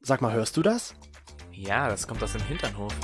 Sag mal, hörst du das? Ja, das kommt aus dem Hinternhof.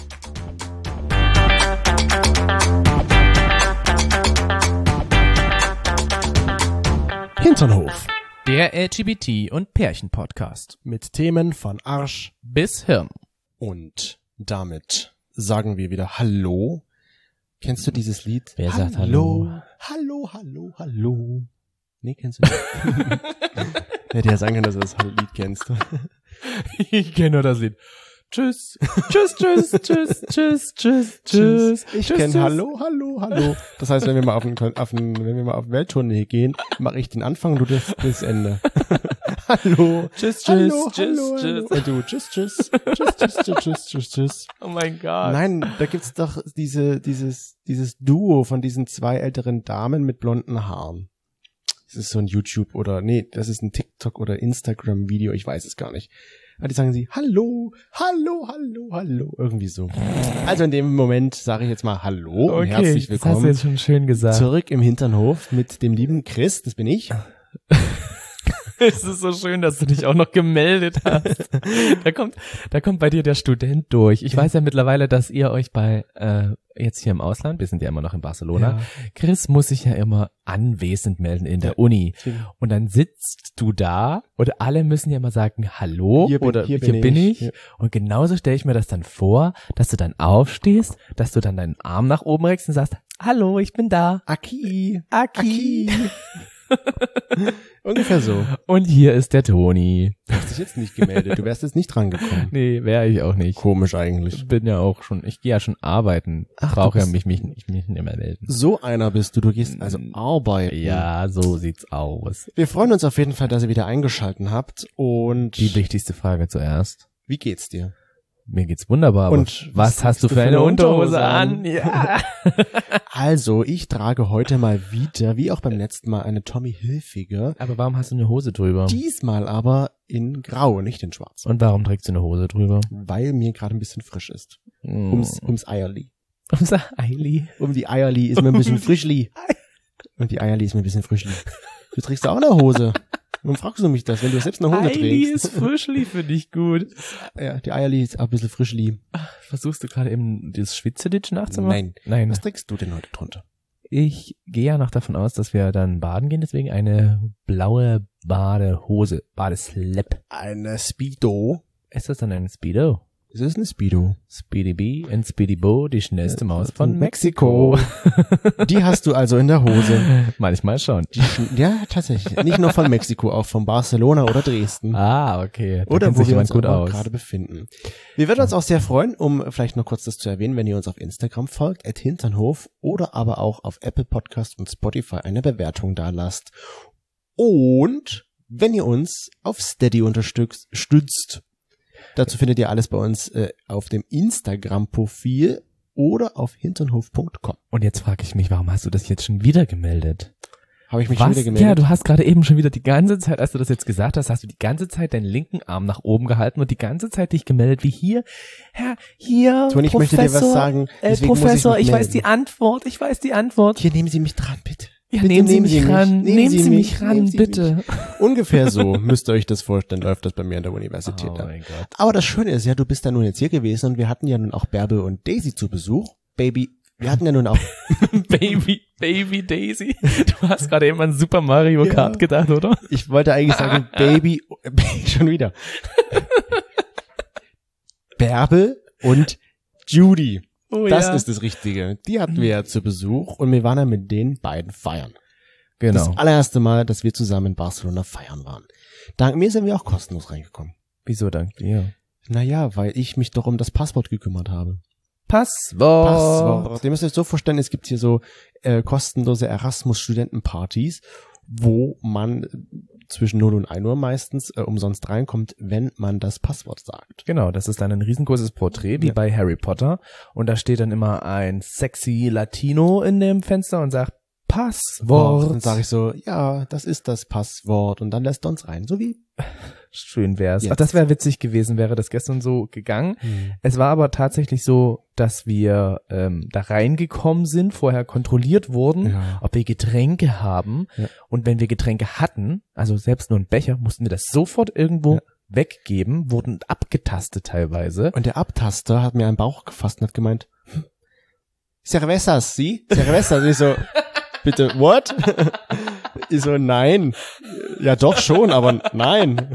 Hinternhof. Der LGBT- und Pärchen-Podcast. Mit Themen von Arsch Bis Hirn. und damit sagen wir wieder Hallo. Kennst du dieses Lied? Wer sagt Hallo? Hallo, hallo, hallo. Nee, kennst du nicht? Hätte ja sagen können, dass du das Lied kennst. Ich kenne nur das Lied. Tschüss. Tschüss, tschüss, tschüss, tschüss, tschüss, tschüss. Ich Tschüss, kenne tschüss. Hallo, hallo, hallo. Das heißt, wenn wir mal auf Welttournee gehen, mache ich den Anfang, du das Ende. Hallo. Tschüss, Hallo, tschüss, tschüss, hallo, tschüss. hallo. Und du, tschüss, tschüss, tschüss, tschüss, tschüss, tschüss, tschüss, tschüss. Oh mein Gott. Nein, da gibt's doch dieses Duo von diesen zwei älteren Damen mit blonden Haaren. Das ist so ein YouTube das ist ein TikTok oder Instagram Video, ich weiß es gar nicht. Aber die sagen sie, hallo, hallo, hallo, hallo, irgendwie so. Also in dem Moment sage ich jetzt mal Hallo und herzlich das hast du willkommen jetzt schon schön gesagt. zurück im Hinternhof mit dem lieben Chris, das bin ich. Es ist so schön, dass du dich auch noch gemeldet hast. Da kommt bei dir der Student durch. Ich weiß ja mittlerweile, dass ihr euch bei, jetzt hier im Ausland, wir sind ja immer noch in Barcelona, Ja. Chris muss sich ja immer anwesend melden in der Uni. Und dann sitzt du da und alle müssen ja immer sagen, hallo Hier bin ich. Ja. Und genauso stelle ich mir das dann vor, dass du dann aufstehst, dass du dann deinen Arm nach oben reckst und sagst, hallo, ich bin da. Aki. Aki. Ungefähr so. Und hier ist der Toni. Du hast dich jetzt nicht gemeldet, du wärst jetzt nicht drangekommen. Nee, wäre ich auch nicht. Komisch eigentlich. Ich bin ja auch schon, ich gehe ja schon arbeiten. Ach, Brauche du ja mich nicht mehr melden. So einer bist du gehst also arbeiten. Ja, so sieht's aus. Wir freuen uns auf jeden Fall, dass ihr wieder eingeschalten habt und Die wichtigste Frage zuerst. wie geht's dir? Mir geht's wunderbar. Und Aber was hast du für eine Unterhose an? Ja. Also, ich trage heute mal wieder, wie auch beim letzten Mal, eine Tommy Hilfiger. Aber warum hast du eine Hose drüber? Diesmal aber in Grau, nicht in Schwarz. Und warum trägst du eine Hose drüber? Weil mir gerade ein bisschen frisch ist. Ums Eierli. Unser Eili. Um die Eierli ist mir ein bisschen frischli. Und die Eierli ist mir ein bisschen frischli. Du trägst auch eine Hose. Warum fragst du mich das, wenn du selbst eine Hose Eili trägst? ist frischli für dich gut. Ja, die Eierli ist auch ein bisschen frischli. Versuchst du gerade eben das Schwitzeditsch nachzumachen? Nein. Was trägst du denn heute drunter? Ich gehe ja noch davon aus, dass wir dann baden gehen, deswegen eine blaue Badehose, Badeslip. Eine Speedo. Ist das dann ein Speedo? Es ist eine Speedo. Speedy B und Speedy Bo, die schnellste Maus von Mexiko. Die hast du also in der Hose. Manchmal schon. Ja, tatsächlich. Nicht nur von Mexiko, auch von Barcelona oder Dresden. Ah, okay. Da Oder kennt wo sich wir jemand uns gut aber aus. gerade befinden. Wir würden uns auch sehr freuen, um vielleicht noch kurz das zu erwähnen, wenn ihr uns auf Instagram folgt, @Hinternhof, oder aber auch auf Apple Podcast und Spotify eine Bewertung da lasst. Und wenn ihr uns auf Steady stützt. Dazu findet ihr alles bei uns auf dem Instagram-Profil oder auf hinternhof.com. Und jetzt frage ich mich, warum hast du das jetzt schon wieder gemeldet? Habe ich mich schon wieder Ja, gemeldet? du hast gerade eben schon wieder die ganze Zeit, als du das jetzt gesagt hast, hast du die ganze Zeit deinen linken Arm nach oben gehalten und die ganze Zeit dich gemeldet, wie hier, Toni, ich möchte dir was sagen. Deswegen Professor, muss ich ich mich weiß die Antwort. Hier, nehmen Sie mich dran, bitte. Ja, Bitte nehmen Sie mich ran, nehmen Sie mich ran, nehmen Sie bitte. mich. Ungefähr so müsst ihr euch das vorstellen, läuft das bei mir an der Universität. Oh ab. mein Gott. Aber das Schöne ist ja, du bist da nun jetzt hier gewesen und wir hatten ja nun auch Bärbel und Daisy zu Besuch. Baby, wir hatten ja nun auch... Baby Daisy. Du hast gerade eben an Super Mario Kart gedacht, oder? Ich wollte eigentlich sagen, Baby, schon wieder. Bärbel und Judy. Oh, Das ja. ist das Richtige. Die hatten wir ja zu Besuch und wir waren ja mit den beiden feiern. Genau. Das allererste Mal, dass wir zusammen in Barcelona feiern waren. Dank mir sind wir auch kostenlos reingekommen. Wieso dank dir? Naja, weil ich mich doch um das Passwort gekümmert habe. Passwort. Ihr müsst euch so vorstellen, es gibt hier so kostenlose Erasmus-Studentenpartys, wo man zwischen 0 und 1 Uhr meistens umsonst reinkommt, wenn man das Passwort sagt. Genau, das ist dann ein riesengroßes Porträt, wie bei Harry Potter. Und da steht dann immer ein sexy Latino in dem Fenster und sagt Passwort. Dann sage ich so, ja, das ist das Passwort. Und dann lässt er uns rein. So wie Schön wär's. Jetzt. Ach, das wäre witzig gewesen, wäre das gestern so gegangen. Es war aber tatsächlich so, dass wir da reingekommen sind, vorher kontrolliert wurden, Ja. ob wir Getränke haben. Ja. Und wenn wir Getränke hatten, also selbst nur einen Becher, mussten wir das sofort irgendwo weggeben, wurden abgetastet teilweise. Und der Abtaster hat mir einen Bauch gefasst und hat gemeint, Cervezas, Sie? Cervezas. Ich so, bitte, what? Ich so, nein. Ja, doch schon, aber nein.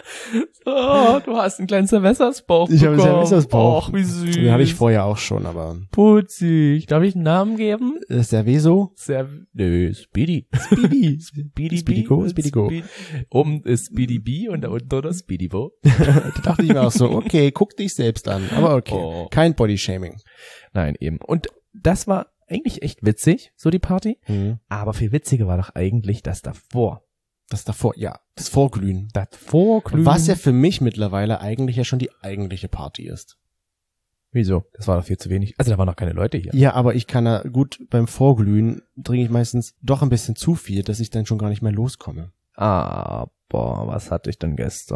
Oh, du hast einen kleinen Cervezas-Bauch Ich habe einen Cervezas-Bauch. Och, wie süß. Den hatte ich vorher auch schon, aber Putzig. Darf ich einen Namen geben? Cerveso? Nö, Speedy. Speedy. Speedy Go, Speedy Go. Oben ist Speedy B und da unten oder Speedy Bo. Da dachte ich mir auch so, okay, guck dich selbst an. Aber okay, Oh. kein Bodyshaming. Nein, eben. Und das war eigentlich echt witzig, so die Party. Mhm. Aber viel witziger war doch eigentlich das davor. Das davor, ja, das Vorglühen. Das Vorglühen. Was ja für mich mittlerweile eigentlich ja schon die eigentliche Party ist. Wieso? Das war doch viel zu wenig. Also da waren noch keine Leute hier. Ja, aber ich kann ja gut beim Vorglühen trinke ich meistens doch ein bisschen zu viel, dass ich dann schon gar nicht mehr loskomme. Aber was hat dich denn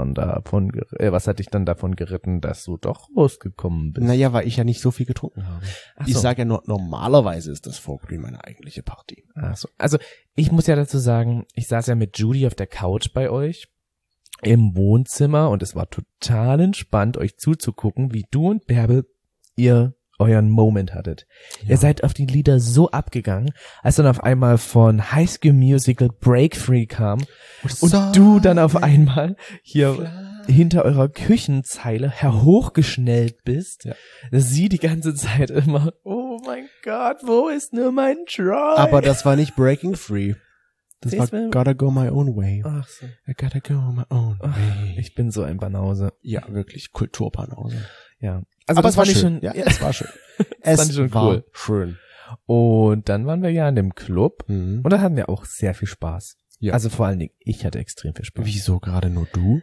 was hat dich dann davon geritten, dass du doch losgekommen bist? Naja, weil ich ja nicht so viel getrunken habe. Ach Ich so. sage ja nur, normalerweise ist das Vorglühen meine eigentliche Party. Ach so. Also ich muss ja dazu sagen, ich saß ja mit Judy auf der Couch bei euch im Wohnzimmer und es war total entspannt, euch zuzugucken, wie du und Bärbel ihr euren Moment hattet. Ja. Ihr seid auf die Lieder so abgegangen, als dann auf einmal von High School Musical Break Free kam und du dann auf einmal hier hinter eurer Küchenzeile hochgeschnellt bist. Ja. Sie die ganze Zeit immer, oh mein Gott, wo ist nur mein Try? Aber das war nicht Breaking Free. Das Das war war- Gotta Go My Own Way. Ach so. I gotta go my own way. Ich bin so ein Banause. Ja, wirklich, Kulturpanause. Ja. Also Aber das es war fand ich schön. schon, Ja, es war schön. Das fand ich schon war cool. schön. Und dann waren wir ja in dem Club Mhm. und da hatten wir auch sehr viel Spaß. Ja. Also vor allen Dingen, ich hatte extrem viel Spaß. Wieso gerade nur du?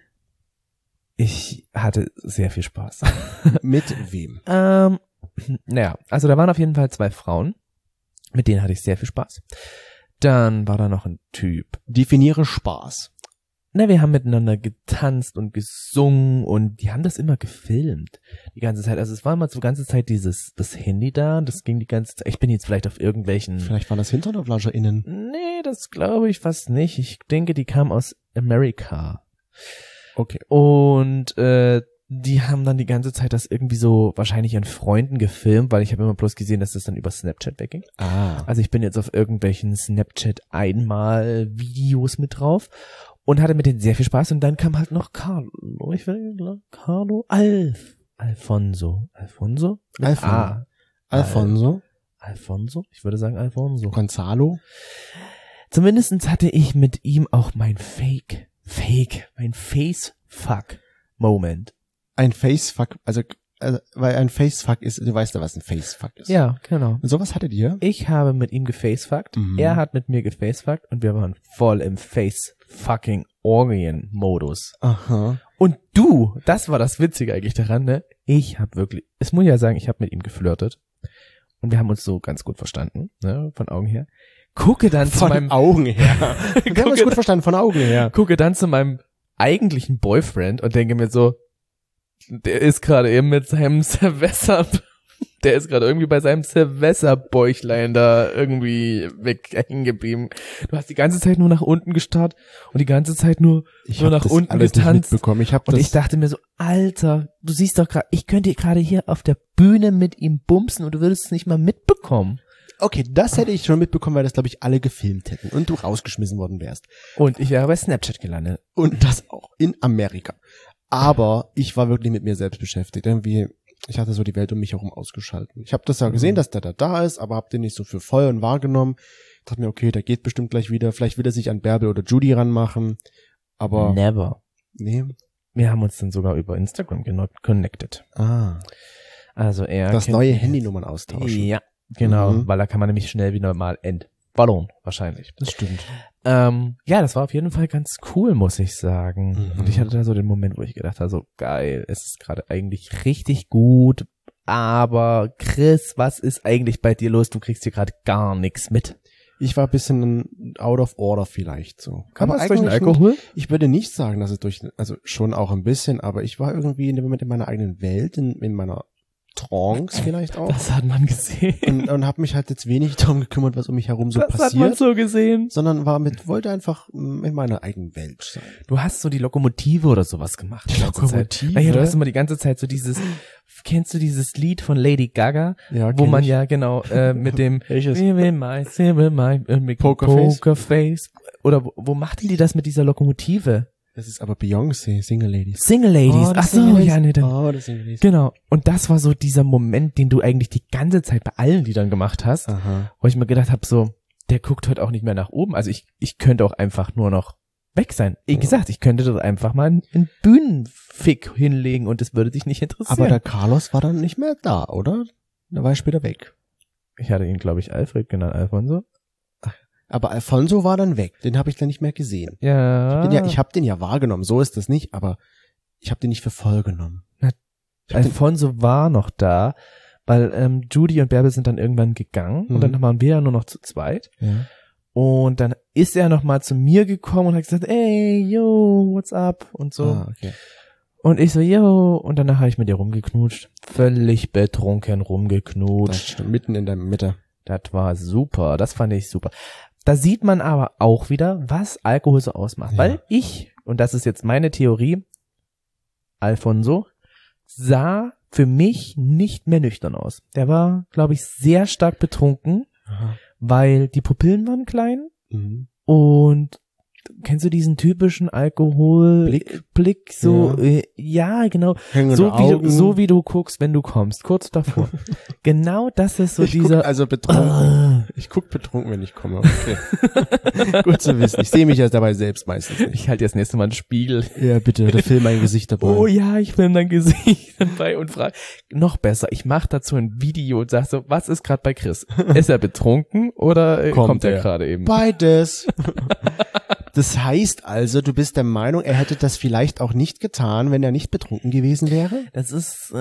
Ich hatte sehr viel Spaß. Mit wem? Naja, also da waren auf jeden Fall 2 Frauen, mit denen hatte ich sehr viel Spaß. Dann war da noch ein Typ. Definiere Spaß. Na, wir haben miteinander getanzt und gesungen und die haben das immer gefilmt. Die ganze Zeit. Also es war immer so die ganze Zeit das Handy da und das ging die ganze Zeit. Ich bin jetzt vielleicht auf irgendwelchen... Vielleicht waren das HinternoflauscherInnen. Nee, das glaube ich fast nicht. Ich denke, die kamen aus Amerika. Okay. Und die haben dann die ganze Zeit das irgendwie so wahrscheinlich an Freunden gefilmt, weil ich habe immer bloß gesehen, dass das dann über Snapchat wegging. Ah. Also ich bin jetzt auf irgendwelchen Snapchat-Einmal-Videos mit drauf und hatte mit denen sehr viel Spaß. Und dann kam halt noch Alfonso. Mit A. Alfonso. Alfonso? Ich würde sagen Alfonso. Gonzalo. Zumindestens hatte ich mit ihm auch mein mein Face-Fuck-Moment. Ein Facefuck, weil ein Facefuck ist, du weißt ja, was ein Facefuck ist. Ja, genau. Und sowas hattet ihr? Ich habe mit ihm gefacefuckt, er hat mit mir gefacefuckt und wir waren voll im Face-Fucking-Orgien-Modus. Aha. Und du, das war das Witzige eigentlich daran, ne? Ich habe wirklich, es muss ja sagen, ich habe mit ihm geflirtet und wir haben uns so ganz gut verstanden, ne? Von Augen her. Gucke dann zu meinem Augen her. Wir haben uns gut verstanden, von Augen her. gucke dann zu meinem eigentlichen Boyfriend und denke mir so, der ist gerade eben mit seinem Silvester, der ist gerade irgendwie bei seinem Silvesterbäuchlein da irgendwie hängen geblieben. Du hast die ganze Zeit nur nach unten gestarrt und die ganze Zeit nur hab nach das unten alles nicht getanzt. mitbekommen. Ich dachte mir so, Alter, du siehst doch gerade, ich könnte gerade hier auf der Bühne mit ihm bumsen und du würdest es nicht mal mitbekommen. okay, das hätte ich schon mitbekommen, weil das, glaube ich, alle gefilmt hätten und du rausgeschmissen worden wärst. Und ich wäre bei Snapchat gelandet. Und das auch in Amerika. Aber ich war wirklich mit mir selbst beschäftigt. Irgendwie, ich hatte so die Welt um mich herum ausgeschalten. Ich habe das ja gesehen, dass der da ist, aber hab den nicht so für voll und wahrgenommen. Ich dachte mir, okay, der geht bestimmt gleich wieder. Vielleicht will er sich an Bärbel oder Judy ranmachen. Aber Never. nee. Wir haben uns dann sogar über Instagram connected. Ah, Also er das kennt neue mich. Handynummern austauschen. Ja, genau, Mhm. weil da kann man nämlich schnell wieder mal entballern, wahrscheinlich. Das stimmt. Ja, das war auf jeden Fall ganz cool, muss ich sagen. Mhm. Und ich hatte da so den Moment, wo ich gedacht habe, so geil, es ist gerade eigentlich richtig gut, aber Chris, was ist eigentlich bei dir los? Du kriegst hier gerade gar nichts mit. Ich war ein bisschen out of order vielleicht so. Aber aber es durch den eigentlich Alkohol? Ich würde nicht sagen, dass es also schon auch ein bisschen, aber ich war irgendwie in dem Moment in meiner eigenen Welt, in meiner Trance vielleicht auch. Das hat man gesehen. Und habe mich halt jetzt wenig darum gekümmert, was um mich herum so Das passiert. hat man so gesehen. Sondern wollte einfach in meiner eigenen Welt sein. Du hast so die Lokomotive oder sowas gemacht. Die Lokomotive? Naja, du hast immer die ganze Zeit so kennst du dieses Lied von Lady Gaga? Ja, wo kenn man ich. ja genau mit dem Welches? Pokerface. Oder wo macht die das mit dieser Lokomotive? Das ist aber Beyoncé, Single Ladies. Single Ladies. Ach so, ja, nee, dann. Oh, das Single Ladies. Genau. Und das war so dieser Moment, den du eigentlich die ganze Zeit bei allen Liedern gemacht hast, Aha. wo ich mir gedacht habe, so, der guckt heute auch nicht mehr nach oben. Also ich könnte auch einfach nur noch weg sein. Wie gesagt, ich könnte dort einfach mal einen Bühnenfick hinlegen und das würde dich nicht interessieren. Aber der Carlos war dann nicht mehr da, oder? Da war er später weg. Ich hatte ihn, glaube ich, Alfred genannt, Alfonso. Aber Alfonso war dann weg. Den habe ich dann nicht mehr gesehen. Ja. Ich habe den ja wahrgenommen, so ist das nicht, aber ich habe den nicht für voll genommen. Alfonso war noch da, weil Judy und Bärbel sind dann irgendwann gegangen und dann waren wir ja nur noch zu zweit. Ja. Und dann ist er nochmal zu mir gekommen und hat gesagt, ey, yo, what's up? Und so. Ah, okay. Und ich so, yo. Und danach habe ich mit ihr rumgeknutscht. Völlig betrunken Das rumgeknutscht. stimmt, mitten in der Mitte. Das war super. Das fand ich super. Da sieht man aber auch wieder, was Alkohol so ausmacht. Ja. Weil und das ist jetzt meine Theorie, Alfonso sah für mich nicht mehr nüchtern aus. Der war, glaube ich, sehr stark betrunken, Aha. weil die Pupillen waren klein Mhm. und kennst du diesen typischen Alkoholblick? So, ja, genau. Hängende Augen. So wie du guckst, wenn du kommst, kurz davor. Genau das ist so Ich dieser. guck also betrunken. Ich guck betrunken, wenn ich komme. Okay. Gut zu wissen. Ich sehe mich ja dabei selbst meistens nicht. Ich halte jetzt nächste Mal einen Spiegel. Ja, bitte, oder film mein Gesicht dabei. Oh ja, ich film dein Gesicht dabei und frage, noch besser, ich mache dazu ein Video und sag so, was ist gerade bei Chris? Ist er betrunken oder kommt er gerade eben? Beides. Das heißt also, du bist der Meinung, er hätte das vielleicht auch nicht getan, wenn er nicht betrunken gewesen wäre? Das ist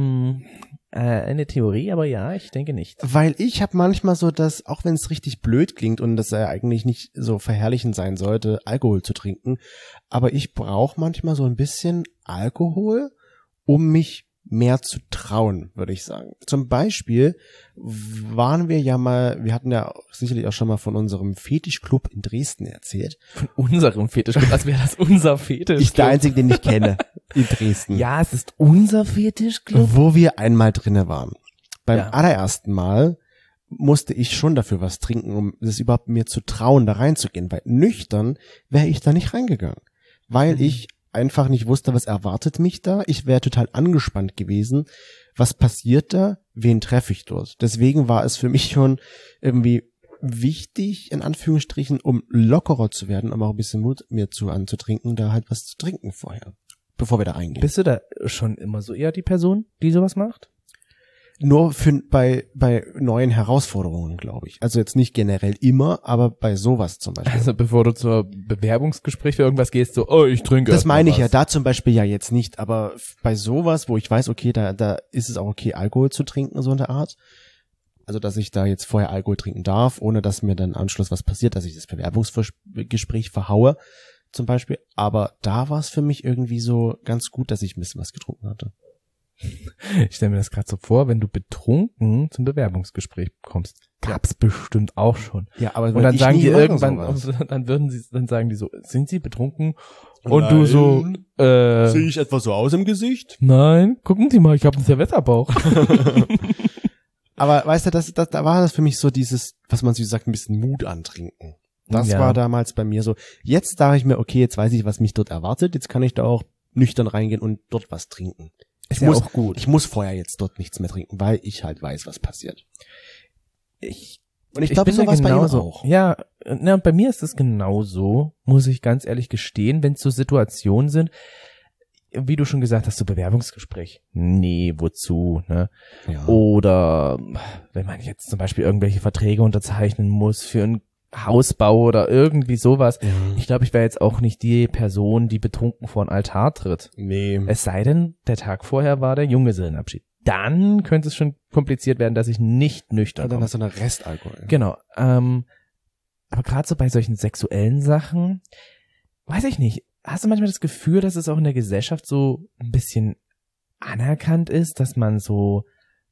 eine Theorie, aber ja, ich denke nicht. Weil ich habe manchmal so, dass, auch wenn es richtig blöd klingt und das ja eigentlich nicht so verherrlichend sein sollte, Alkohol zu trinken, aber ich brauche manchmal so ein bisschen Alkohol, um mich mehr zu trauen, würde ich sagen. Zum Beispiel waren wir hatten ja sicherlich auch schon mal von unserem Fetischclub in Dresden erzählt. Von unserem Fetischclub, als wäre das unser Fetischclub. Ich der Einzige, den ich kenne in Dresden. Ja, es ist unser Fetischclub. Wo wir einmal drinne waren. Beim Ja. allerersten Mal musste ich schon dafür was trinken, um es überhaupt mir zu trauen, da reinzugehen, weil nüchtern wäre ich da nicht reingegangen, weil ich einfach nicht wusste, was erwartet mich da. Ich wäre total angespannt gewesen. Was passiert da? Wen treffe ich dort? Deswegen war es für mich schon irgendwie wichtig, in Anführungsstrichen, um lockerer zu werden, um auch ein bisschen Mut mir anzutrinken, da halt was zu trinken vorher, bevor wir da reingehen. Bist du da schon immer so eher die Person, die sowas macht? Nur bei neuen Herausforderungen, glaube ich. Also jetzt nicht generell immer, aber bei sowas zum Beispiel. Also bevor du zur Bewerbungsgespräch für irgendwas gehst, so, oh, ich trinke. Das erst mal meine ich was. ja da zum Beispiel ja jetzt nicht, aber bei sowas, wo ich weiß, okay, da ist es auch okay, Alkohol zu trinken, so in der Art. Also, dass ich da jetzt vorher Alkohol trinken darf, ohne dass mir dann im Anschluss was passiert, dass ich das Bewerbungsgespräch verhaue, zum Beispiel. Aber da war es für mich irgendwie so ganz gut, dass ich ein bisschen was getrunken hatte. Ich stelle mir das gerade so vor, wenn du betrunken zum Bewerbungsgespräch kommst. Gab's bestimmt auch schon. Ja, aber Und dann ich sagen nie die mache irgendwann, sowas. dann sagen die so, sind sie betrunken? Und du so, Sehe ich etwa so aus im Gesicht? nein, gucken Sie mal, ich habe einen Silvesterbauch. Aber weißt du, da war das für mich so dieses, was man so sagt, ein bisschen Mut antrinken. Das Ja. war damals bei mir so. Jetzt dachte ich mir, okay, jetzt weiß ich, was mich dort erwartet. Jetzt kann ich da auch nüchtern reingehen und dort was trinken. Ist Ich ja muss auch gut. Ich muss vorher jetzt dort nichts mehr trinken, weil ich halt weiß, was passiert. Und ich glaube, bin so da war es bei ihm genauso. auch. Ja, na, bei mir ist es genauso, muss ich ganz ehrlich gestehen, wenn es so Situationen sind, wie du schon gesagt hast, so Bewerbungsgespräch. Nee, wozu, ne? Ja. Oder wenn man jetzt zum Beispiel irgendwelche Verträge unterzeichnen muss für einen Hausbau oder irgendwie sowas. Ja. Ich glaube, ich wäre jetzt auch nicht die Person, die betrunken vor den Altar tritt. Nee. Es sei denn, der Tag vorher war der Junggesellenabschied. Dann könnte es schon kompliziert werden, dass ich nicht nüchtern Und dann komme. hast du noch Restalkohol. Genau. Aber gerade so bei solchen sexuellen Sachen, weiß ich nicht, hast du manchmal das Gefühl, dass es auch in der Gesellschaft so ein bisschen anerkannt ist, dass man so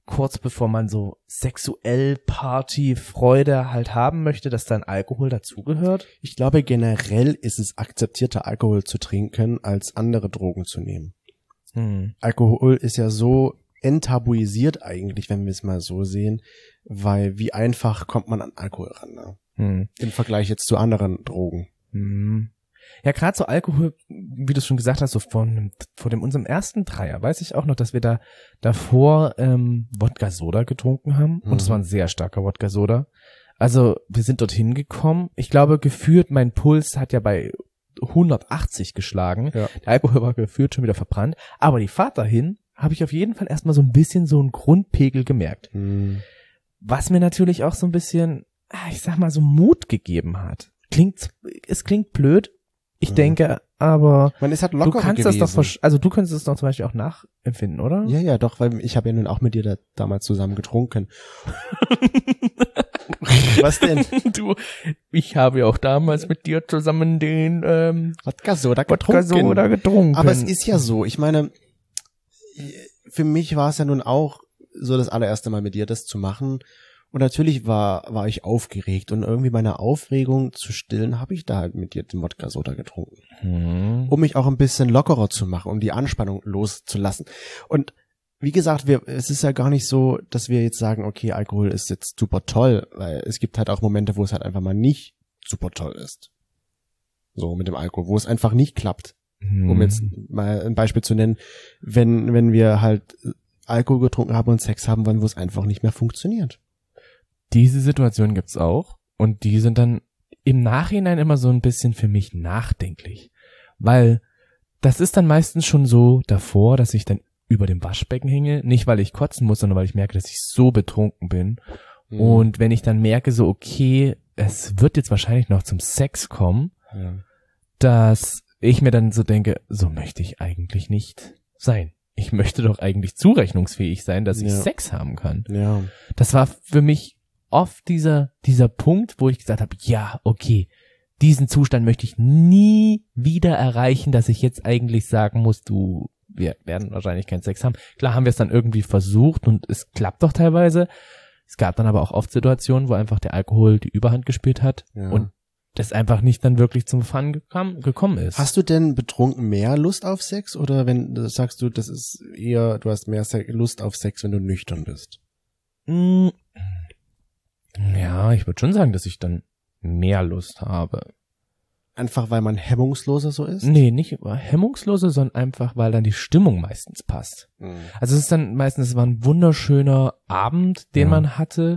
kurz bevor man so sexuell Partyfreude halt haben möchte, dass dann Alkohol dazugehört? Ich glaube, generell ist es akzeptierter, Alkohol zu trinken, als andere Drogen zu nehmen. Alkohol ist ja so enttabuisiert eigentlich, wenn wir es mal so sehen, weil wie einfach kommt man an Alkohol ran, ne? Im Vergleich jetzt zu anderen Drogen. Ja, gerade so Alkohol, wie du schon gesagt hast, so vor unserem ersten Dreier, weiß ich auch noch, dass wir da davor Wodka-Soda getrunken haben und es war ein sehr starker Wodka-Soda. Also wir sind dorthin gekommen. Ich glaube, gefühlt, mein Puls hat ja bei 180 geschlagen. Ja. Der Alkohol war gefühlt schon wieder verbrannt. Aber die Fahrt dahin habe ich auf jeden Fall erstmal so ein bisschen so einen Grundpegel gemerkt. Was mir natürlich auch so ein bisschen, ich sag mal, so Mut gegeben hat. Es klingt blöd. Ich denke, aber Man ist halt du lockerer kannst gewesen. das doch, also du könntest es doch zum Beispiel auch nachempfinden, oder? Ja, ja, doch, weil ich habe ja nun auch mit dir da damals zusammen getrunken. Was denn? Ich habe ja auch damals mit dir zusammen den Wodka-Soda getrunken. Aber es ist ja so, ich meine, für mich war es ja nun auch so das allererste Mal mit dir das zu machen. Und natürlich war ich aufgeregt und irgendwie meine Aufregung zu stillen, habe ich da halt mit dir den Wodka-Soda getrunken. Um mich auch ein bisschen lockerer zu machen, um die Anspannung loszulassen. Und wie gesagt, es ist ja gar nicht so, dass wir jetzt sagen, okay, Alkohol ist jetzt super toll, weil es gibt halt auch Momente, wo es halt einfach mal nicht super toll ist. So mit dem Alkohol, wo es einfach nicht klappt. Um jetzt mal ein Beispiel zu nennen, wenn wir halt Alkohol getrunken haben und Sex haben wollen, wo es einfach nicht mehr funktioniert. Diese Situation gibt's auch und die sind dann im Nachhinein immer so ein bisschen für mich nachdenklich, weil das ist dann meistens schon so davor, dass ich dann über dem Waschbecken hänge, nicht weil ich kotzen muss, sondern weil ich merke, dass ich so betrunken bin. Und wenn ich dann merke so, okay, es wird jetzt wahrscheinlich noch zum Sex kommen, dass ich mir dann so denke, so möchte ich eigentlich nicht sein. Ich möchte doch eigentlich zurechnungsfähig sein, dass ich Sex haben kann. Ja. Das war für mich oft dieser Punkt, wo ich gesagt habe, ja, okay, diesen Zustand möchte ich nie wieder erreichen, dass ich jetzt eigentlich sagen muss, wir werden wahrscheinlich keinen Sex haben. Klar haben wir es dann irgendwie versucht und es klappt doch teilweise. Es gab dann aber auch oft Situationen, wo einfach der Alkohol die Überhand gespielt hat und das einfach nicht dann wirklich zum Fun gekommen ist. Hast du denn betrunken mehr Lust auf Sex oder sagst du, das ist eher, du hast mehr Lust auf Sex, wenn du nüchtern bist? Ja, ich würde schon sagen, dass ich dann mehr Lust habe. Einfach, weil man hemmungsloser so ist? Nee, nicht hemmungsloser, sondern einfach, weil dann die Stimmung meistens passt. Also es ist dann meistens, es war ein wunderschöner Abend, den man hatte.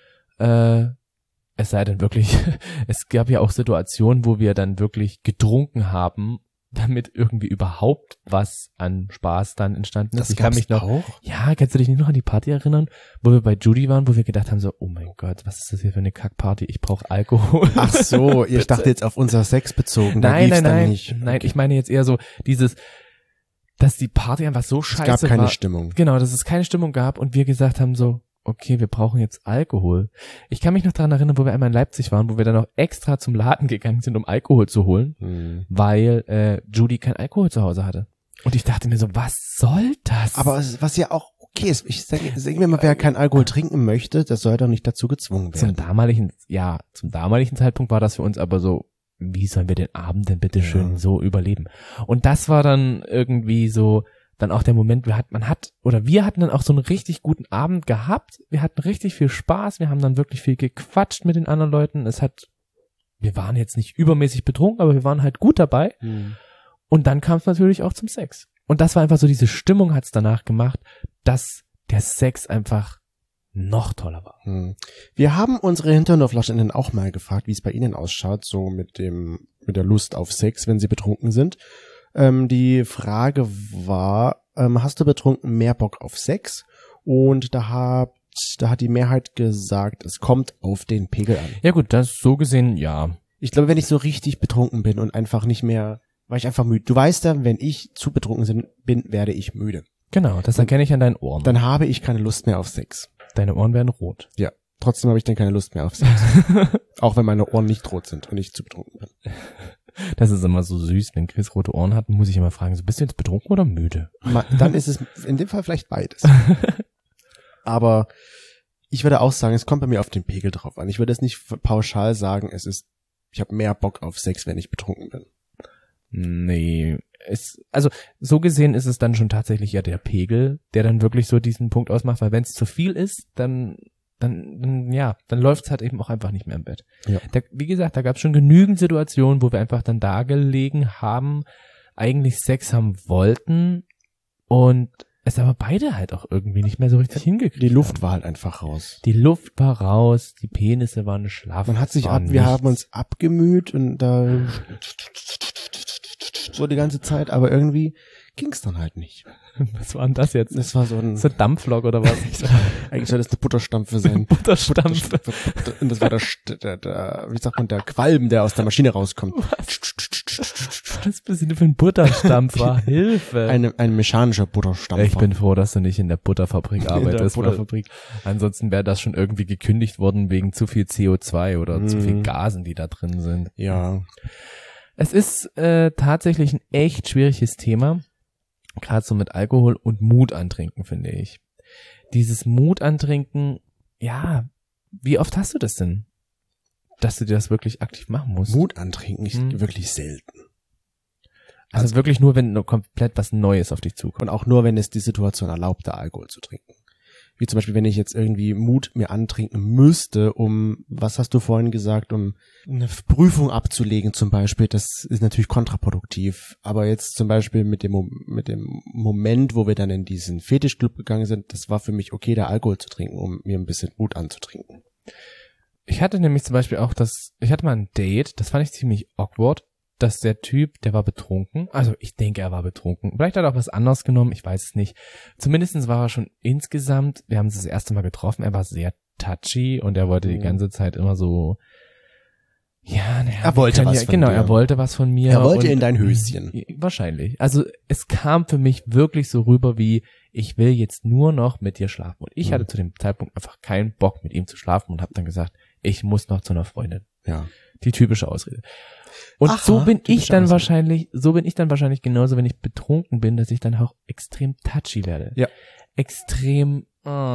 Es sei denn wirklich, es gab ja auch Situationen, wo wir dann wirklich getrunken haben, damit irgendwie überhaupt was an Spaß dann entstanden ist. Das ich kann mich noch, auch? ja, kannst du dich nicht noch an die Party erinnern, wo wir bei Judy waren, wo wir gedacht haben so, oh mein Gott, was ist das hier für eine Kackparty? Ich brauche Alkohol. Ach so, ich dachte jetzt auf unser Sex bezogen. Nein, Nein, ich meine jetzt eher so dass die Party einfach so scheiße war. Es gab keine Stimmung. Genau, dass es keine Stimmung gab und wir gesagt haben so, okay, wir brauchen jetzt Alkohol. Ich kann mich noch daran erinnern, wo wir einmal in Leipzig waren, wo wir dann noch extra zum Laden gegangen sind, um Alkohol zu holen, weil Judy kein Alkohol zu Hause hatte. Und ich dachte mir so, was soll das? Aber was ja auch okay ist, ich sage mir mal, wer kein Alkohol trinken möchte, der soll doch nicht dazu gezwungen werden. Zum damaligen Zeitpunkt war das für uns aber so, wie sollen wir den Abend denn bitte schön so überleben? Und das war dann irgendwie so, dann auch der Moment, wir hatten dann auch so einen richtig guten Abend gehabt. Wir hatten richtig viel Spaß. Wir haben dann wirklich viel gequatscht mit den anderen Leuten. Wir waren jetzt nicht übermäßig betrunken, aber wir waren halt gut dabei. Und dann kam es natürlich auch zum Sex. Und das war einfach so, diese Stimmung hat es danach gemacht, dass der Sex einfach noch toller war. Wir haben unsere Hinternhoflaschenden auch mal gefragt, wie es bei ihnen ausschaut, so mit der Lust auf Sex, wenn sie betrunken sind. Die Frage war, hast du betrunken mehr Bock auf Sex? Und da hat die Mehrheit gesagt, es kommt auf den Pegel an. Ja gut, das so gesehen, ja. Ich glaube, wenn ich so richtig betrunken bin und einfach nicht mehr, war ich einfach müde. Du weißt ja, wenn ich zu betrunken bin, werde ich müde. Genau, das erkenne ich an deinen Ohren. Dann habe ich keine Lust mehr auf Sex. Deine Ohren werden rot. Ja, trotzdem habe ich dann keine Lust mehr auf Sex. Auch wenn meine Ohren nicht rot sind und ich zu betrunken bin. Das ist immer so süß, wenn Chris rote Ohren hat, muss ich immer fragen, so bist du jetzt betrunken oder müde? Dann ist es in dem Fall vielleicht beides. Aber ich würde auch sagen, es kommt bei mir auf den Pegel drauf an. Ich würde es nicht pauschal sagen, ich habe mehr Bock auf Sex, wenn ich betrunken bin. Nee, also so gesehen ist es dann schon tatsächlich ja der Pegel, der dann wirklich so diesen Punkt ausmacht, weil wenn es zu viel ist, dann läuft's halt eben auch einfach nicht mehr im Bett. Ja. Wie gesagt, da gab es schon genügend Situationen, wo wir einfach dann da gelegen haben, eigentlich Sex haben wollten und es aber beide halt auch irgendwie nicht mehr so richtig hingekriegt Die Luft haben. war halt einfach raus. Die Luft war raus, die Penisse waren schlaff. Man hat sich wir haben uns abgemüht und da so die ganze Zeit, aber irgendwie ging's dann halt nicht. Was war denn das jetzt? Das war so ein Dampflok oder was? eigentlich soll das eine Butterstampfe sein. Butterstampfe. Und das war wie sagt man, der Qualm, der aus der Maschine rauskommt. Was bist du denn für ein Butterstampfer? Hilfe. Ein mechanischer Butterstampfer. Ich bin froh, dass du nicht in der Butterfabrik arbeitest. In der Butterfabrik. Ansonsten wäre das schon irgendwie gekündigt worden wegen zu viel CO2 oder zu viel Gasen, die da drin sind. Ja. Es ist tatsächlich ein echt schwieriges Thema, gerade so mit Alkohol und Mut antrinken, finde ich. Dieses Mut antrinken, ja, wie oft hast du das denn, dass du dir das wirklich aktiv machen musst? Mut antrinken ist wirklich selten. Also wirklich nur, wenn komplett was Neues auf dich zukommt. Und auch nur, wenn es die Situation erlaubt, da Alkohol zu trinken. Wie zum Beispiel, wenn ich jetzt irgendwie Mut mir antrinken müsste, was hast du vorhin gesagt, um eine Prüfung abzulegen zum Beispiel, das ist natürlich kontraproduktiv. Aber jetzt zum Beispiel mit dem Moment, wo wir dann in diesen Fetischclub gegangen sind, das war für mich okay, da Alkohol zu trinken, um mir ein bisschen Mut anzutrinken. Ich hatte nämlich zum Beispiel auch ich hatte mal ein Date, das fand ich ziemlich awkward, dass der Typ, der war betrunken, also ich denke, er war betrunken, vielleicht hat er auch was anderes genommen, ich weiß es nicht. Zumindestens war er schon insgesamt, wir haben uns das erste Mal getroffen, er war sehr touchy und er wollte die ganze Zeit immer so, er wollte was von dir. Er wollte was von mir. Er wollte in dein Höschen. Wahrscheinlich. Also es kam für mich wirklich so rüber wie, ich will jetzt nur noch mit dir schlafen. Und ich hatte zu dem Zeitpunkt einfach keinen Bock mit ihm zu schlafen und habe dann gesagt, ich muss noch zu einer Freundin. Ja. Die typische Ausrede. Und Aha, so bin ich dann Ausrede. wahrscheinlich genauso, wenn ich betrunken bin, dass ich dann auch extrem touchy werde. Ja. Extrem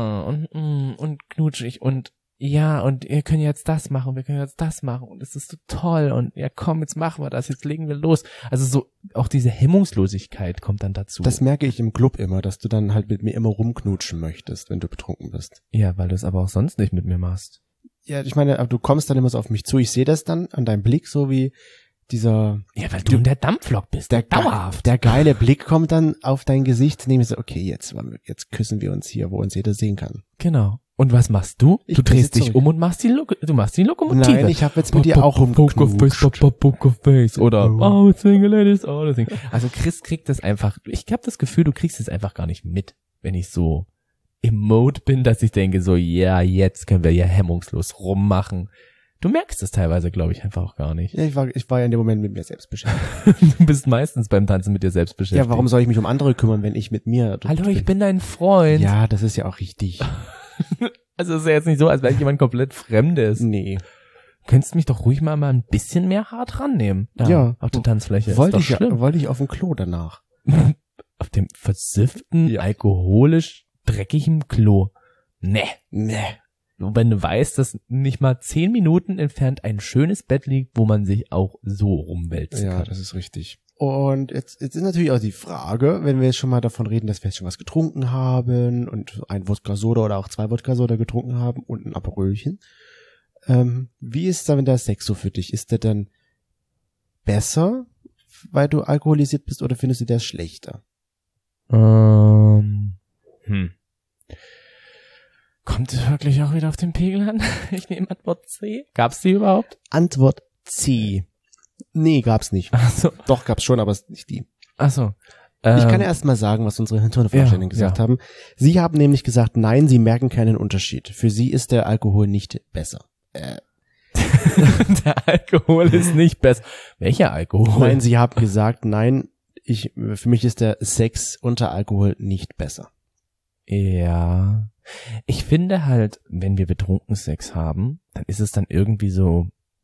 und knutschig und ja, und wir können jetzt das machen, wir können jetzt das machen und es ist so toll und ja komm, jetzt machen wir das, jetzt legen wir los. Also so, auch diese Hemmungslosigkeit kommt dann dazu. Das merke ich im Club immer, dass du dann halt mit mir immer rumknutschen möchtest, wenn du betrunken bist. Ja, weil du es aber auch sonst nicht mit mir machst. Ja, ich meine, aber du kommst dann immer so auf mich zu, ich sehe das dann an deinem Blick, so wie dieser... Ja, weil du in der Dampflok bist, dauerhaft. Der geile Blick kommt dann auf dein Gesicht, nehme ich so, okay, jetzt küssen wir uns hier, wo uns jeder sehen kann. Genau. Und was machst du? Du drehst dich um und machst die Lokomotive. Nein, ich habe jetzt mit dir auch rumgeknutscht. Pokerface oder oh, single ladies, all the thing. Also Chris kriegt das einfach, ich habe das Gefühl, du kriegst es einfach gar nicht mit, wenn ich so im Mode bin, dass ich denke so, ja, jetzt können wir ja hemmungslos rummachen. Du merkst es teilweise, glaube ich, einfach auch gar nicht. Ja, ich war ja in dem Moment mit mir selbst beschäftigt. Du bist meistens beim Tanzen mit dir selbst beschäftigt. Ja, warum soll ich mich um andere kümmern, wenn ich mit mir... Hallo, ich bin dein Freund. Ja, das ist ja auch richtig. Also es ist ja jetzt nicht so, als wäre ich jemand komplett Fremdes. Nee. Könntest mich doch ruhig mal ein bisschen mehr hart rannehmen. Ja. Auf der Tanzfläche. Wollte ich auf dem Klo danach. Auf dem versifften, alkoholisch dreckigen Klo. Nee. Und wenn du weißt, dass nicht mal 10 Minuten entfernt ein schönes Bett liegt, wo man sich auch so rumwälzen kann. Ja, das ist richtig. Und jetzt ist natürlich auch die Frage, wenn wir jetzt schon mal davon reden, dass wir jetzt schon was getrunken haben und ein Wodka Soda oder auch 2 Wodka Soda getrunken haben und ein Aperölchen. Wie ist dann der Sex so für dich? Ist der dann besser, weil du alkoholisiert bist, oder findest du der schlechter? Kommt es wirklich auch wieder auf den Pegel an? Ich nehme Antwort C. Gab's die überhaupt? Antwort C. Nee, gab's nicht. Ach so. Doch, gab's schon, aber nicht die. Ach so. Ich kann erst mal sagen, was unsere Hintergrundvorstellungen gesagt haben. Sie haben nämlich gesagt, nein, sie merken keinen Unterschied. Für sie ist der Alkohol nicht besser. Der Alkohol ist nicht besser. Welcher Alkohol? Nein, sie haben gesagt, nein, für mich ist der Sex unter Alkohol nicht besser. Ja. Ich finde halt, wenn wir betrunken Sex haben, dann ist es dann irgendwie so,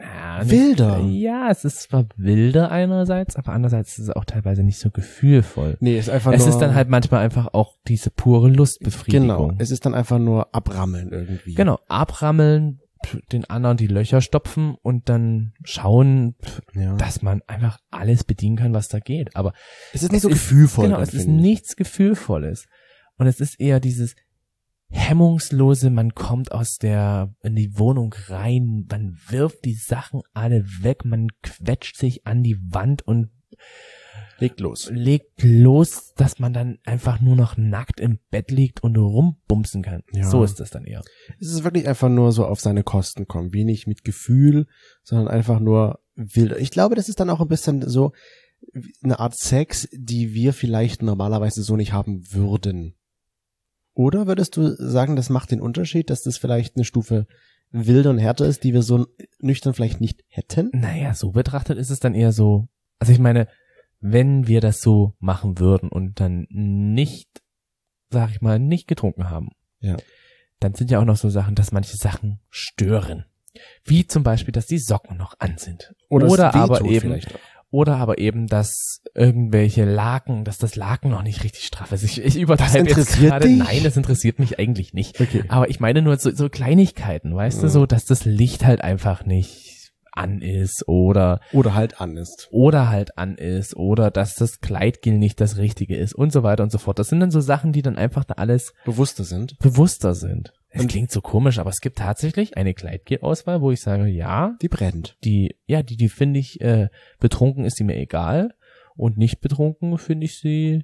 Wilder. Ja, es ist zwar wilder einerseits, aber andererseits ist es auch teilweise nicht so gefühlvoll. Nee, ist einfach Es nur... ist dann halt manchmal einfach auch diese pure Lustbefriedigung. Genau, es ist dann einfach nur abrammeln irgendwie. Genau, abrammeln, den anderen die Löcher stopfen und dann schauen, Ja. dass man einfach alles bedienen kann, was da geht. Aber Es ist nicht so gefühlvoll. Genau, dann, es ist finde ich. nichts Gefühlvolles. Und es ist eher dieses hemmungslose, man kommt in die Wohnung rein, man wirft die Sachen alle weg, man quetscht sich an die Wand und Legt los. legt los, dass man dann einfach nur noch nackt im Bett liegt und rumbumsen kann. Ja. So ist das dann eher. Es ist wirklich einfach nur so auf seine Kosten kommen. Wenig mit Gefühl, sondern einfach nur wild. Ich glaube, das ist dann auch ein bisschen so eine Art Sex, die wir vielleicht normalerweise so nicht haben würden. Oder würdest du sagen, das macht den Unterschied, dass das vielleicht eine Stufe wilder und härter ist, die wir so nüchtern vielleicht nicht hätten? Naja, so betrachtet ist es dann eher so, also ich meine, wenn wir das so machen würden und dann nicht, sag ich mal, nicht getrunken haben, Ja. dann sind ja auch noch so Sachen, dass manche Sachen stören. Wie zum Beispiel, dass die Socken noch an sind. Oder es aber wehtut eben, vielleicht auch. oder aber eben, dass irgendwelche Laken, dass das Laken noch nicht richtig straff ist. Ich übertreibe jetzt interessiert gerade. dich? Nein, das interessiert mich eigentlich nicht. Okay. Aber ich meine nur so Kleinigkeiten, weißt du, Ja. so, dass das Licht halt einfach nicht an ist oder halt an ist. halt an ist oder dass das Kleidgel nicht das Richtige ist und so weiter und so fort. Das sind dann so Sachen, die dann einfach da alles Bewusster sind. bewusster sind. Es Und- klingt so komisch, aber es gibt tatsächlich eine Kleidgel-Auswahl, wo ich sage, ja, Die brennt. die finde ich, betrunken ist die mir egal und nicht betrunken finde ich sie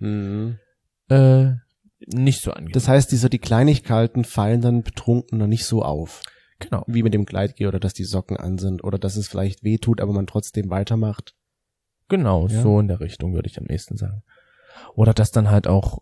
nicht so angenehm. Das heißt, die Kleinigkeiten fallen dann betrunken noch nicht so auf. Genau. Wie mit dem Kleidgel oder dass die Socken an sind oder dass es vielleicht weh tut, aber man trotzdem weitermacht. Genau, Ja. so in der Richtung würde ich am ehesten sagen. Oder dass dann halt auch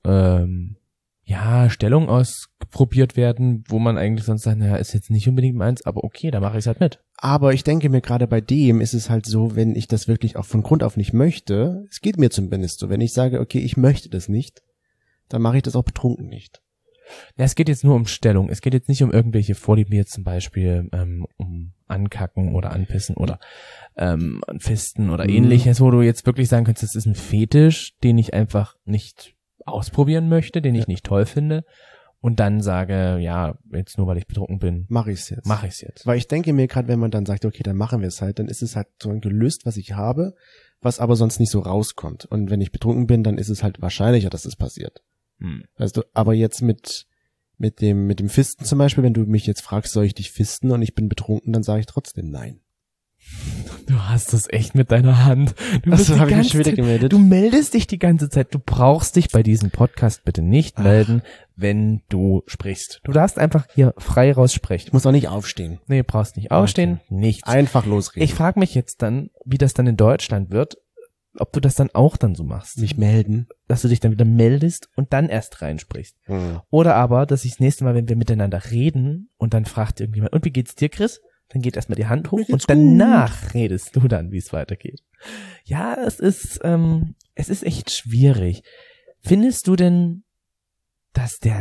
Stellungen ausprobiert werden, wo man eigentlich sonst sagt, naja, ist jetzt nicht unbedingt meins, aber okay, da mache ich es halt mit. Aber ich denke mir gerade bei dem ist es halt so, wenn ich das wirklich auch von Grund auf nicht möchte, es geht mir zumindest so, wenn ich sage, okay, ich möchte das nicht, dann mache ich das auch betrunken nicht. Ja, es geht jetzt nur um Stellung. Es geht jetzt nicht um irgendwelche Vorlieben, wie jetzt zum Beispiel um Ankacken oder Anpissen oder Fisten oder ähnliches, wo du jetzt wirklich sagen könntest, das ist ein Fetisch, den ich einfach nicht ausprobieren möchte, den ich nicht toll finde und dann sage, ja, jetzt nur weil ich betrunken bin, Mache ich es jetzt. mache ich es jetzt. Weil ich denke mir gerade, wenn man dann sagt, okay, dann machen wir es halt, dann ist es halt so ein Gelöst, was ich habe, was aber sonst nicht so rauskommt. Und wenn ich betrunken bin, dann ist es halt wahrscheinlicher, dass es passiert. Weißt du, aber jetzt mit dem Fisten zum Beispiel, wenn du mich jetzt fragst, soll ich dich fisten und ich bin betrunken, dann sage ich trotzdem nein. Du hast das echt mit deiner Hand. Du, Ach so, bist die hab ich mich ganze schon wieder Zeit- gemeldet? du meldest dich die ganze Zeit. Du brauchst dich bei diesem Podcast bitte nicht melden, wenn du sprichst. Du darfst einfach hier frei raus sprechen. Ich muss auch nicht aufstehen. Nee, brauchst nicht aufstehen, nichts. Einfach losreden. Ich frage mich jetzt dann, wie das dann in Deutschland wird, ob du das dann auch dann so machst. mich melden. Dass du dich dann wieder meldest und dann erst reinsprichst. Oder aber, dass ich das nächste Mal, wenn wir miteinander reden und dann fragt irgendjemand, und wie geht's dir, Chris? Dann geht erstmal die Hand hoch geht's und danach redest du dann, wie es weitergeht. Ja, es ist echt schwierig. Findest du denn, dass der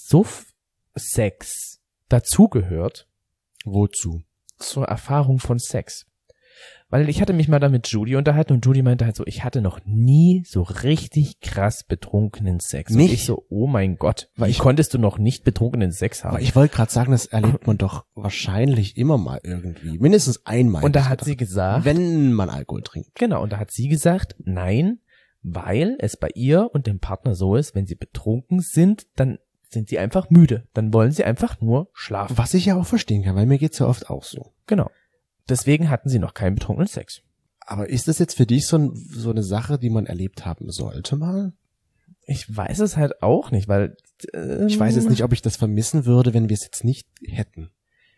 Suff-Sex dazugehört Wozu? zur Erfahrung von Sex? Weil ich hatte mich mal da mit Judy unterhalten und Judy meinte halt so, ich hatte noch nie so richtig krass betrunkenen Sex. Nicht? Und ich so, oh mein Gott, Weil wie ich- konntest du noch nicht betrunkenen Sex haben? Aber ich wollte gerade sagen, das erlebt man doch wahrscheinlich immer mal irgendwie. Mindestens einmal. Und da hätte ich hat sie gedacht. gesagt, Wenn man Alkohol trinkt. genau, und da hat sie gesagt, nein, weil es bei ihr und dem Partner so ist, wenn sie betrunken sind, dann sind sie einfach müde. Dann wollen sie einfach nur schlafen. Was ich ja auch verstehen kann, weil mir geht's ja oft auch so. Genau. Deswegen hatten sie noch keinen betrunkenen Sex. Aber ist das jetzt für dich so eine Sache, die man erlebt haben sollte mal? Ich weiß es halt auch nicht, weil Ich weiß jetzt nicht, ob ich das vermissen würde, wenn wir es jetzt nicht hätten.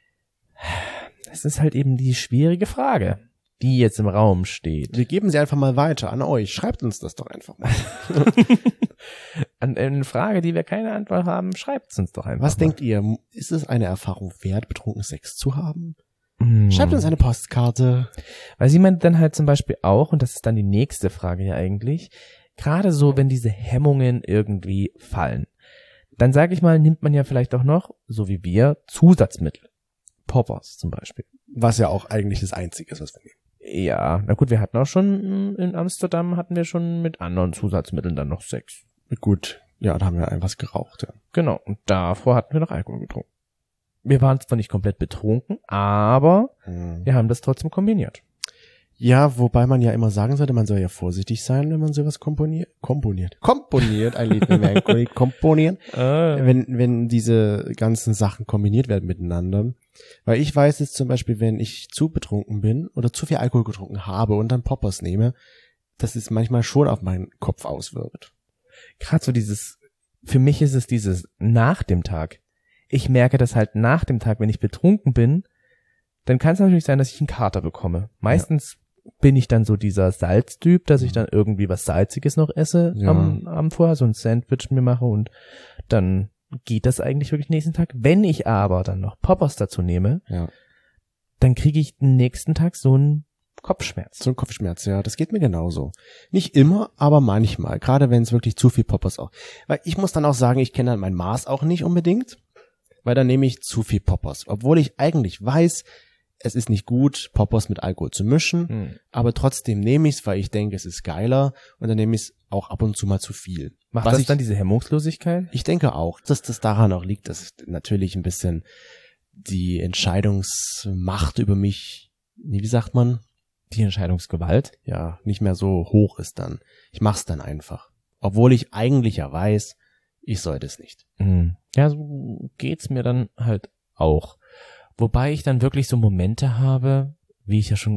Das ist halt eben die schwierige Frage, die jetzt im Raum steht. Wir geben sie einfach mal weiter an euch. Schreibt uns das doch einfach mal. An eine Frage, die wir keine Antwort haben, schreibt es uns doch einfach. Was mal. denkt ihr? Ist es eine Erfahrung wert, betrunken Sex zu haben? Hm. Schreibt uns eine Postkarte. Weil sie meint dann halt zum Beispiel auch, und das ist dann die nächste Frage ja eigentlich, gerade so, wenn diese Hemmungen irgendwie fallen, dann sage ich mal, nimmt man ja vielleicht auch noch, so wie wir, Zusatzmittel. Poppers zum Beispiel. Was ja auch eigentlich das Einzige ist, was wir nehmen. Ja, na gut, wir hatten auch schon in Amsterdam mit anderen Zusatzmitteln dann noch Sex. Gut, ja, da haben wir was geraucht, ja. Genau, und davor hatten wir noch Alkohol getrunken. Wir waren zwar nicht komplett betrunken, aber wir haben das trotzdem kombiniert. Ja, wobei man ja immer sagen sollte, man soll ja vorsichtig sein, wenn man sowas komponiert, ein Lied komponieren, wenn diese ganzen Sachen kombiniert werden miteinander. Weil ich weiß jetzt zum Beispiel, wenn ich zu betrunken bin oder zu viel Alkohol getrunken habe und dann Poppers nehme, dass es manchmal schon auf meinen Kopf auswirkt. Gerade so für mich ist es dieses nach dem Tag. Ich merke das halt nach dem Tag, wenn ich betrunken bin, dann kann es natürlich sein, dass ich einen Kater bekomme. Meistens bin ich dann so dieser Salztyp, dass ich dann irgendwie was Salziges noch esse am vorher, so ein Sandwich mir mache und dann geht das eigentlich wirklich nächsten Tag. Wenn ich aber dann noch Poppers dazu nehme, dann kriege ich den nächsten Tag so einen Kopfschmerz. So ein Kopfschmerz, ja, das geht mir genauso. Nicht immer, aber manchmal, gerade wenn es wirklich zu viel Poppers auch. Weil ich muss dann auch sagen, ich kenne dann mein Maß auch nicht unbedingt, weil dann nehme ich zu viel Poppers. Obwohl ich eigentlich weiß, es ist nicht gut, Poppers mit Alkohol zu mischen, aber trotzdem nehme ich es, weil ich denke, es ist geiler und dann nehme ich es auch ab und zu mal zu viel. Macht das dann diese Hemmungslosigkeit? Ich denke auch, dass das daran auch liegt, dass natürlich ein bisschen die Entscheidungsmacht über mich, wie sagt man? Die Entscheidungsgewalt? Ja, nicht mehr so hoch ist dann. Ich mach's dann einfach. Obwohl ich eigentlich ja weiß, ich sollte es nicht. Ja, so geht's mir dann halt auch. Wobei ich dann wirklich so Momente habe, wo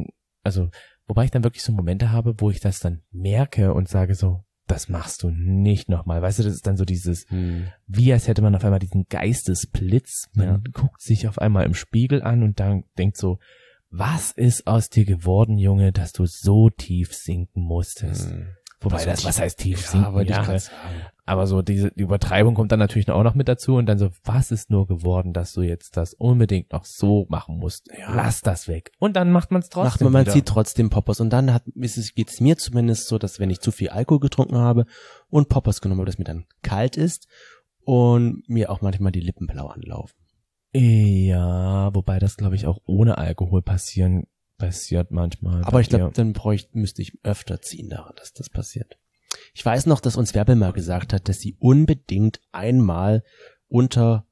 ich das dann merke und sage so, das machst du nicht nochmal. Weißt du, das ist dann so dieses, wie als hätte man auf einmal diesen Geistesblitz. Man guckt sich auf einmal im Spiegel an und dann denkt so, was ist aus dir geworden, Junge, dass du so tief sinken musstest? Wobei was heißt tief sinken? Ja, aber so die Übertreibung kommt dann natürlich auch noch mit dazu und dann so, was ist nur geworden, dass du jetzt das unbedingt noch so machen musst? Ja. Lass das weg. Und dann macht man es trotzdem. Man zieht trotzdem Poppers und dann geht's mir zumindest so, dass wenn ich zu viel Alkohol getrunken habe und Poppers genommen habe, dass mir dann kalt ist und mir auch manchmal die Lippen blau anlaufen. Ja, wobei das glaube ich auch ohne Alkohol passiert manchmal. Aber ich glaube, dann müsste ich öfter ziehen daran, dass das passiert. Ich weiß noch, dass uns Werbel mal gesagt hat, dass sie unbedingt einmal unter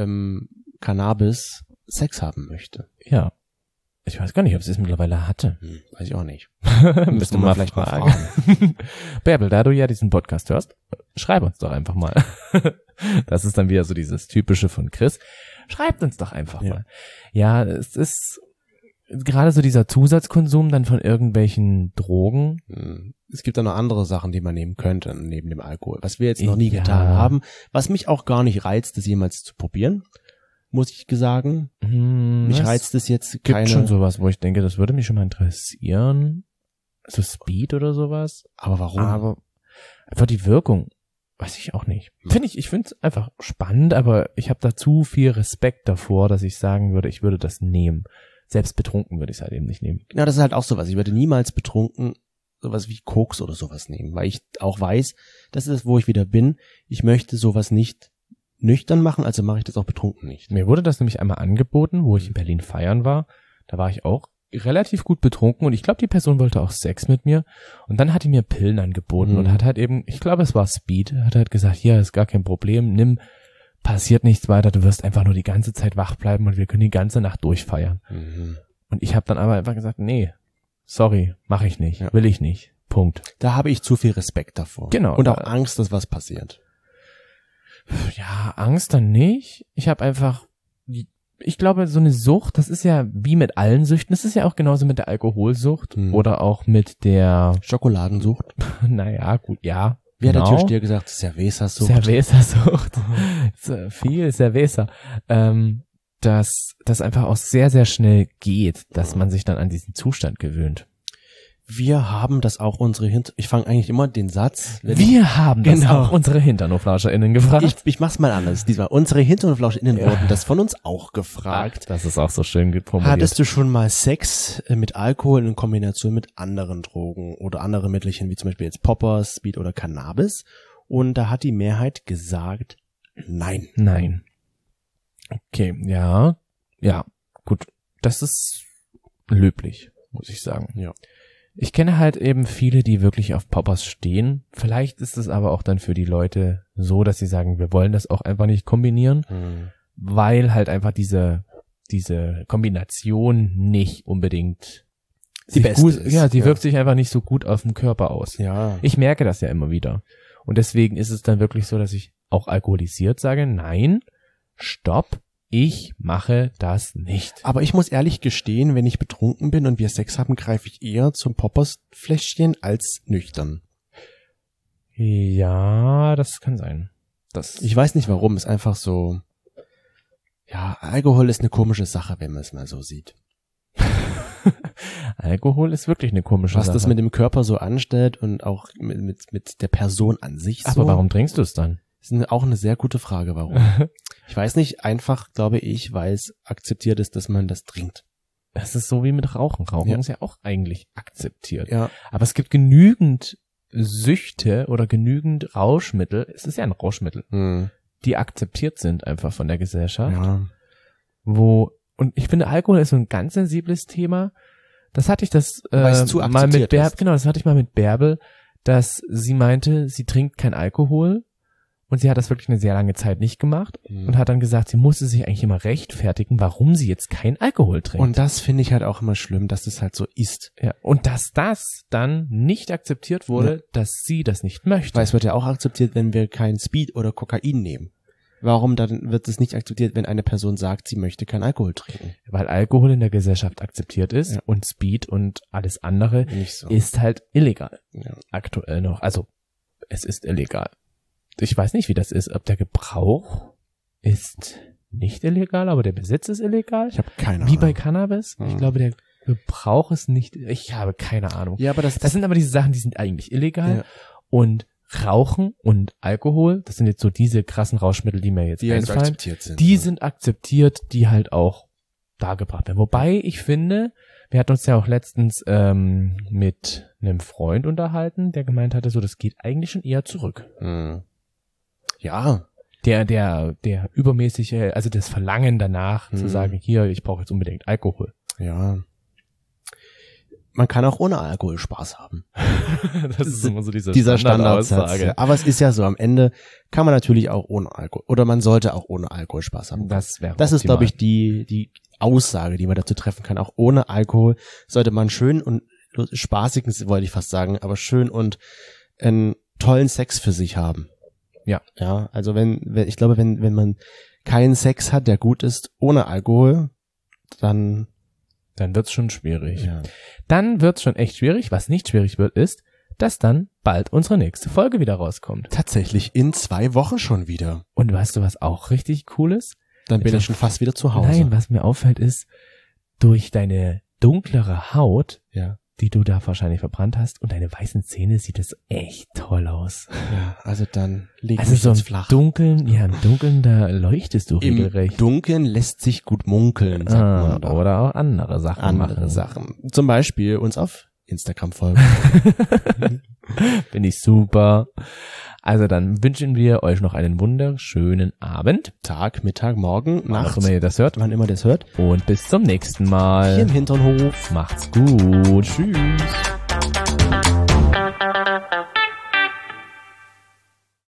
Cannabis Sex haben möchte. Ja. Ich weiß gar nicht, ob sie es mittlerweile hatte. Weiß ich auch nicht. Müsste man vielleicht mal fragen. Bärbel, da du ja diesen Podcast hörst, schreib uns doch einfach mal. Das ist dann wieder so dieses Typische von Chris. Schreibt uns doch einfach mal. Ja, es ist gerade so dieser Zusatzkonsum dann von irgendwelchen Drogen. Es gibt dann noch andere Sachen, die man nehmen könnte, neben dem Alkohol. Was wir jetzt noch nie getan haben. Was mich auch gar nicht reizt, das jemals zu probieren, muss ich sagen. Mich reizt es jetzt keine. Gibt schon sowas, wo ich denke, das würde mich schon mal interessieren. So Speed oder sowas. Aber warum? Aber einfach die Wirkung. Weiß ich auch nicht. Ich finde es einfach spannend, aber ich habe da zu viel Respekt davor, dass ich sagen würde, ich würde das nehmen. Selbst betrunken würde ich es halt eben nicht nehmen. Ja, das ist halt auch sowas. Ich würde niemals betrunken sowas wie Koks oder sowas nehmen, weil ich auch weiß, das ist es, wo ich wieder bin. Ich möchte sowas nicht nüchtern machen, also mache ich das auch betrunken nicht. Mir wurde das nämlich einmal angeboten, wo ich in Berlin feiern war. Da war ich auch relativ gut betrunken und ich glaube, die Person wollte auch Sex mit mir. Und dann hat die mir Pillen angeboten und hat halt eben, ich glaube, es war Speed, hat halt gesagt, hier ist gar kein Problem, nimm, passiert nichts weiter, du wirst einfach nur die ganze Zeit wach bleiben und wir können die ganze Nacht durchfeiern. Und ich habe dann aber einfach gesagt, nee, sorry, mache ich nicht, will ich nicht, Punkt. Da habe ich zu viel Respekt davor. Genau. Und auch Angst, dass was passiert. Ja, Angst dann nicht. Ich habe einfach, ich glaube, so eine Sucht, das ist ja wie mit allen Süchten, das ist ja auch genauso mit der Alkoholsucht oder auch mit der Schokoladensucht. Naja, gut, ja. Wie hat der Türsteher gesagt? Cerveza-Sucht. Cerveza-Sucht. Viel Cerveza. Dass das einfach auch sehr, sehr schnell geht, dass man sich dann an diesen Zustand gewöhnt. Wir haben das auch ich fange eigentlich immer den Satz. Wir haben das auch unsere HinternhoflauscherInnen gefragt. Ich mach's mal anders. Diesmal unsere HinternhoflauscherInnen wurden das von uns auch gefragt. Ach, das ist auch so schön formuliert. Hattest du schon mal Sex mit Alkohol in Kombination mit anderen Drogen oder anderen Mittelchen, wie zum Beispiel jetzt Poppers, Speed oder Cannabis? Und da hat die Mehrheit gesagt, nein. Nein. Okay, ja, gut. Das ist löblich, muss ich sagen. Ja. Ich kenne halt eben viele, die wirklich auf Poppers stehen. Vielleicht ist es aber auch dann für die Leute so, dass sie sagen, wir wollen das auch einfach nicht kombinieren, weil halt einfach diese Kombination nicht unbedingt Die beste gut, ist, ja, die ja. wirkt sich einfach nicht so gut auf den Körper aus. Ja. Ich merke das ja immer wieder. Und deswegen ist es dann wirklich so, dass ich auch alkoholisiert sage, nein, stopp, ich mache das nicht. Aber ich muss ehrlich gestehen, wenn ich betrunken bin und wir Sex haben, greife ich eher zum Poppers-Fläschchen als nüchtern. Ja, das kann sein. Ich weiß nicht warum, ist einfach so, ja, Alkohol ist eine komische Sache, wenn man es mal so sieht. Alkohol ist wirklich eine komische Was Sache. das mit dem Körper so anstellt und auch mit der Person an sich so. Aber warum trinkst du es dann? Ist auch eine sehr gute Frage, warum. Ich weiß nicht, einfach glaube ich, weil es akzeptiert ist, dass man das trinkt. Das ist so wie mit Rauchen. Rauchen Ja. ist ja auch eigentlich akzeptiert. Ja. Aber es gibt genügend Süchte oder genügend Rauschmittel, es ist ja ein Rauschmittel, die akzeptiert sind einfach von der Gesellschaft. Ja. Und ich finde, Alkohol ist so ein ganz sensibles Thema. Das hatte ich Weil es zu mal mit akzeptiert Bärbel, ist. genau, das hatte ich mal mit Bärbel, dass sie meinte, sie trinkt kein Alkohol und sie hat das wirklich eine sehr lange Zeit nicht gemacht und hat dann gesagt, sie musste sich eigentlich immer rechtfertigen, warum sie jetzt kein Alkohol trinkt. Und das finde ich halt auch immer schlimm, dass es halt so ist. Ja, und dass das dann nicht akzeptiert wurde, dass sie das nicht möchte. Weil es wird ja auch akzeptiert, wenn wir kein Speed oder Kokain nehmen. Warum dann wird es nicht akzeptiert, wenn eine Person sagt, sie möchte kein Alkohol trinken? Weil Alkohol in der Gesellschaft akzeptiert ist Ja. und Speed und alles andere Nicht so. ist halt illegal. Ja. Aktuell noch. Also, es ist illegal. Ich weiß nicht, wie das ist. Ob der Gebrauch ist nicht illegal, aber der Besitz ist illegal. Ich habe keine Wie Ahnung. bei Cannabis. Ich Mhm. glaube, der Gebrauch ist nicht, ich habe keine Ahnung. Ja, aber das Das sind aber diese Sachen, die sind eigentlich illegal. Ja. Und Rauchen und Alkohol, das sind jetzt so diese krassen Rauschmittel, die mir jetzt die jetzt einfallen. akzeptiert sind. Die sind akzeptiert, die halt auch dargebracht werden. Wobei ich finde, wir hatten uns ja auch letztens mit einem Freund unterhalten, der gemeint hatte, so das geht eigentlich schon eher zurück. Ja. Der übermäßige, also das Verlangen danach zu sagen, hier, ich brauche jetzt unbedingt Alkohol. Ja. Man kann auch ohne Alkohol Spaß haben. Das ist immer so Dieser Standardsatz. Ja. Aber es ist ja so, am Ende kann man natürlich auch ohne Alkohol, oder man sollte auch ohne Alkohol Spaß haben. Das wäre Das ist, optimal. glaube ich, die Aussage, die man dazu treffen kann. Auch ohne Alkohol sollte man schön und spaßigen, wollte ich fast sagen, aber schön und einen tollen Sex für sich haben. Ja. Ja, also ich glaube, wenn man keinen Sex hat, der gut ist, ohne Alkohol, dann wird's schon schwierig. ja. Dann wird's schon echt schwierig. Was nicht schwierig wird, ist, dass dann bald unsere nächste Folge wieder rauskommt. Tatsächlich in 2 Wochen schon wieder. Und weißt du, was auch richtig cool ist? Dann bin ich schon fast wieder zu Hause. Nein, was mir auffällt ist, durch deine dunklere Haut, Ja. die du da wahrscheinlich verbrannt hast, und deine weißen Zähne sieht es echt toll aus. Ja, also dann leg Also mich so jetzt im flach. Dunkeln, ja, im Dunkeln, da leuchtest du Im regelrecht. Dunkeln lässt sich gut munkeln, sagt man da. Oder auch andere Sachen Andere machen. Sachen. Zum Beispiel uns auf Instagram folgen. Finde ich super. Also dann wünschen wir euch noch einen wunderschönen Abend. Tag, Mittag, Morgen, Wann Nacht, auch immer ihr das hört. wann immer das hört. Und bis zum nächsten Mal. Hier im Hinternhof. Macht's gut. Tschüss.